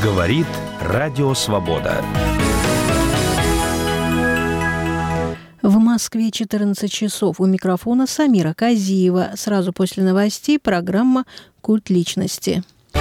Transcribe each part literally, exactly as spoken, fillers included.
Говорит Радио Свобода. В Москве четырнадцать часов. У микрофона Самира Казиева. Сразу после новостей программа «Культ личности».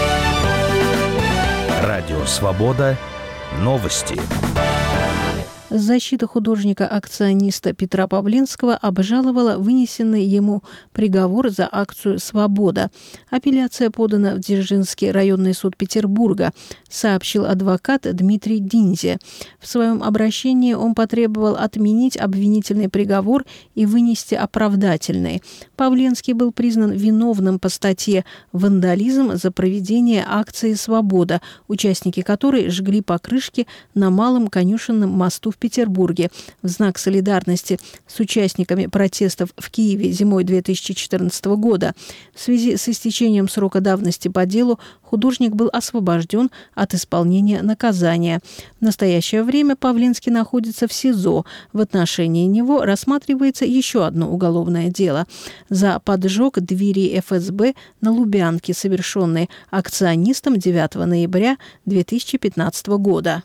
Радио Свобода. Новости. Защита художника-акциониста Петра Павленского обжаловала вынесенный ему приговор за акцию «Свобода». Апелляция подана в Дзержинский районный суд Петербурга, сообщил адвокат Дмитрий Динзе. В своем обращении он потребовал отменить обвинительный приговор и вынести оправдательный. Павленский был признан виновным по статье «Вандализм» за проведение акции «Свобода», участники которой жгли покрышки на Малом Конюшенном мосту в Петербурге в знак солидарности с участниками протестов в Киеве зимой две тысячи четырнадцатого года. В связи с истечением срока давности по делу художник был освобожден от исполнения наказания. В настоящее время Павленский находится в СИЗО. В отношении него рассматривается еще одно уголовное дело за поджог двери эф эс бэ на Лубянке, совершенный акционистом девятого ноября две тысячи пятнадцатого года.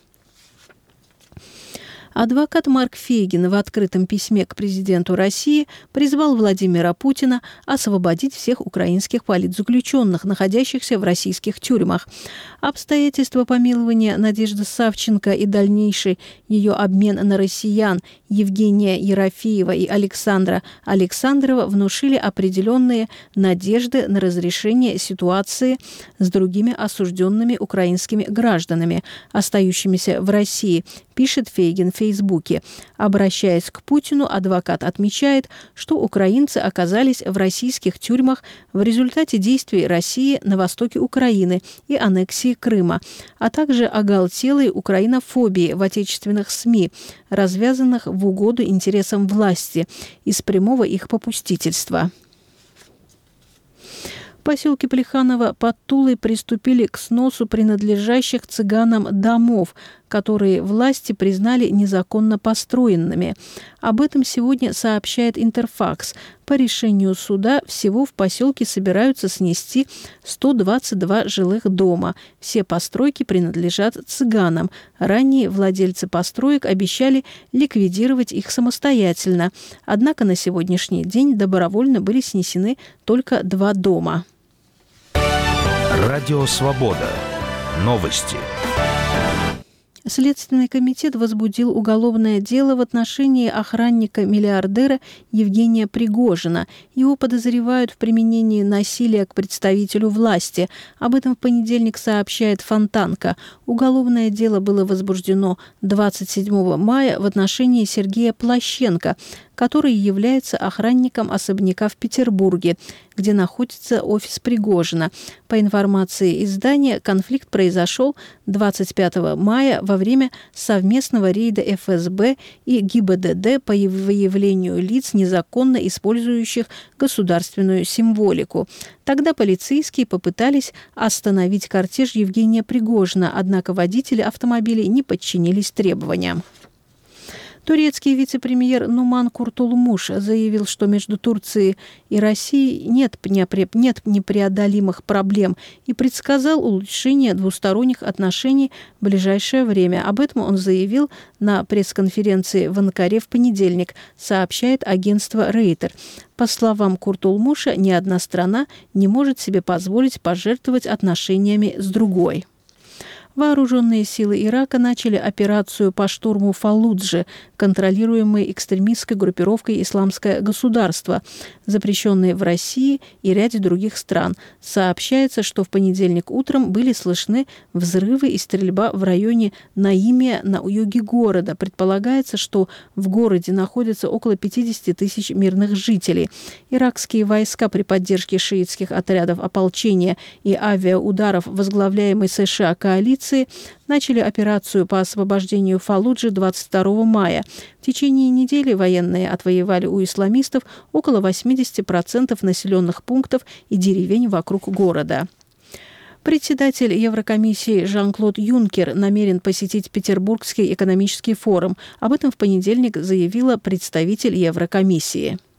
Адвокат Марк Фейгин в открытом письме к президенту России призвал Владимира Путина освободить всех украинских политзаключенных, находящихся в российских тюрьмах. Обстоятельства помилования Надежды Савченко и дальнейший ее обмен на россиян Евгения Ерофеева и Александра Александрова внушили определенные надежды на разрешение ситуации с другими осужденными украинскими гражданами, остающимися в России, пишет Фейгин в Фейсбуке. Обращаясь к Путину, адвокат отмечает, что украинцы оказались в российских тюрьмах в результате действий России на востоке Украины и аннексии Крыма, а также оголтелой украинофобии в отечественных СМИ, развязанных в угоду интересам власти из прямого их попустительства. В поселке Плеханово под Тулой приступили к сносу принадлежащих цыганам домов, которые власти признали незаконно построенными. Об этом сегодня сообщает Интерфакс. По решению суда всего в поселке собираются снести сто двадцать два жилых дома. Все постройки принадлежат цыганам. Ранее владельцы построек обещали ликвидировать их самостоятельно. Однако на сегодняшний день добровольно были снесены только два дома. Радио Свобода. Новости. Следственный комитет возбудил уголовное дело в отношении охранника-миллиардера Евгения Пригожина. Его подозревают в применении насилия к представителю власти. Об этом в понедельник сообщает Фонтанка. Уголовное дело было возбуждено двадцать седьмого мая в отношении Сергея Плащенко, который является охранником особняка в Петербурге, где находится офис Пригожина. По информации издания, конфликт произошел двадцать пятого мая во время совместного рейда эф эс бэ и гэ и бэ дэ дэ по выявлению лиц, незаконно использующих государственную символику. Тогда полицейские попытались остановить кортеж Евгения Пригожина, однако водители автомобилей не подчинились требованиям. Турецкий вице-премьер Нуман Куртулмуш заявил, что между Турцией и Россией нет, нет непреодолимых проблем и предсказал улучшение двусторонних отношений в ближайшее время. Об этом он заявил на пресс-конференции в Анкаре в понедельник, сообщает агентство Рейтер. По словам Куртулмуша, ни одна страна не может себе позволить пожертвовать отношениями с другой. Вооруженные силы Ирака начали операцию по штурму Фаллуджи, контролируемой экстремистской группировкой «Исламское государство», запрещенной в России и ряде других стран. Сообщается, что в понедельник утром были слышны взрывы и стрельба в районе Наимия на юге города. Предполагается, что в городе находится около пятьдесят тысяч мирных жителей. Иракские войска при поддержке шиитских отрядов ополчения и авиаударов, возглавляемой США коалиции, начали операцию по освобождению Фаллуджи двадцать второго мая. В течение недели военные отвоевали у исламистов около восемьдесят процентов населенных пунктов и деревень вокруг города. Председатель Еврокомиссии Жан-Клод Юнкер намерен посетить Петербургский экономический форум. Об этом в понедельник заявила представитель Еврокомиссии.